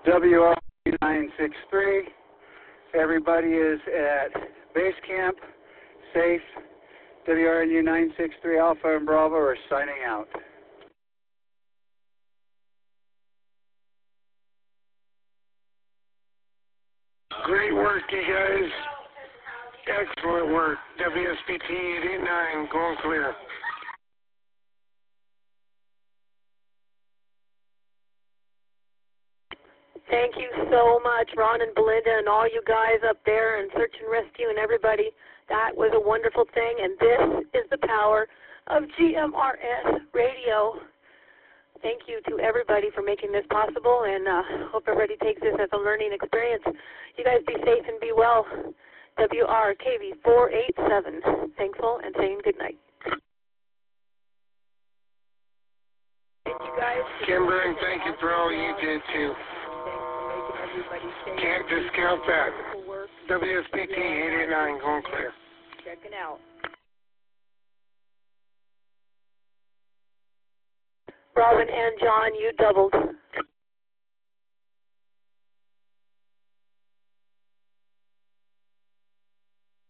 WR963. Everybody is at base camp, safe. WRNU963 Alpha and Bravo are signing out. Great work, you guys. Excellent work. WSPT 889 going clear. Thank you so much, Ron and Belinda and all you guys up there and Search and Rescue and everybody. That was a wonderful thing, and this is the power of GMRS radio. Thank you to everybody for making this possible, and hope everybody takes this as a learning experience. You guys be safe and be well. WRKV 487, thankful and saying good night. Thank you guys. Kimber, and thank you for all you did too. Can't discount that. WSPT 889 going clear. Checking out. Robin and John, you doubled.